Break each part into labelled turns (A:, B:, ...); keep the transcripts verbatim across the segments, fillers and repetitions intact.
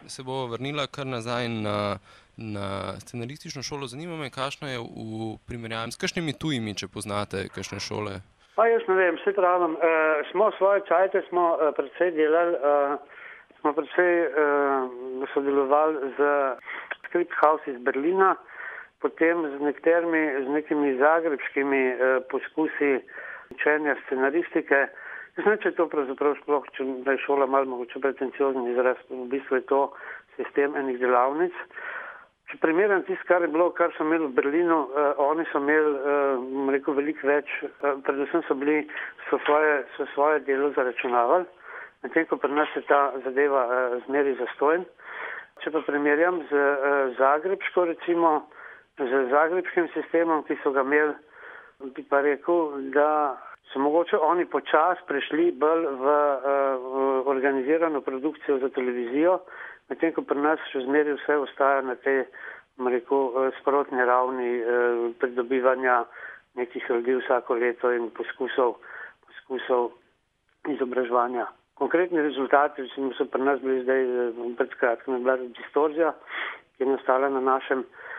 A: se bo vrnila kar nazaj na, na scenaristično šolo. Zanima me, kakšna je v primerjavi s kakšnimi tujimi, če poznate kakšne šole?
B: Pa jaz ne vem, vse pravim. Uh, smo svoje čajte, smo uh, predvsej delali, uh, smo predvsej uh, sodelovali z Script House iz Berlina, potem z nekterimi, z nekimi zagrebškimi uh, poskusi učenja scenaristike. Jaz ne, če je to pravzaprav sploh, če je šola malo mogoče pretenciozni izraz, v bistvu je to sistem enih delavnic. Če primerjam tisto, kar je bilo, kar so imeli v Berlinu, eh, oni so imeli, eh, rekel, veliko več, eh, predvsem so bili, so svoje, so svoje delo zaračunavali, medtem ko pri nas je ta zadeva eh, zmeri zastojn. Če pa primerjam z eh, zagrebško, recimo, z zagrebškim sistemom, ki so ga imeli, bi pa rekel, da so mogoče oni počas prešli bolj v, v organizirano produkcijo za televizijo, medtem ko pri nas še zmeraj vse ostaja na tej, rekel, sprotni ravni pridobivanja nekih ljudi vsako leto in poskusov, poskusov izobraževanja. Konkretni rezultati so pri nas bili zdaj pred kratkim, je bila distorzija, ki je nastala na, našem,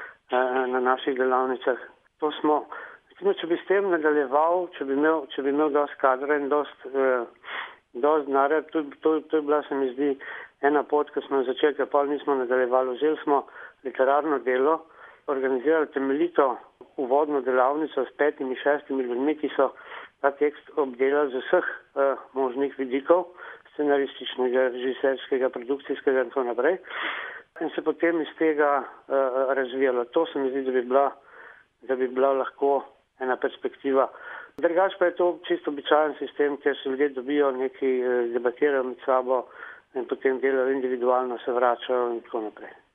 B: na naših delavnicah. To smo Če bi s tem nadaljeval, če bi imel, če bi imel dosti kadra in dosti eh, dosti denarja, to, to, to je bila, se mi zdi, ena pot, ko smo začeli, pa nismo nadaljevali. Vzeli smo literarno delo, organizirali temeljito uvodno delavnico s petimi, šestimi ljudmi, ki so ta tekst obdelali z vseh eh, možnih vidikov, scenarističnega, režiserskega, produkcijskega in tako naprej. In se potem iz tega eh, razvijalo. To se mi zdi, da bi bila, da bi bila lahko ena perspektiva. Drugač pa je to čisto običajen sistem, kjer se ljudje dobijo, neki debatirajo med sabo in potem delajo individualno, se vračajo in tako naprej.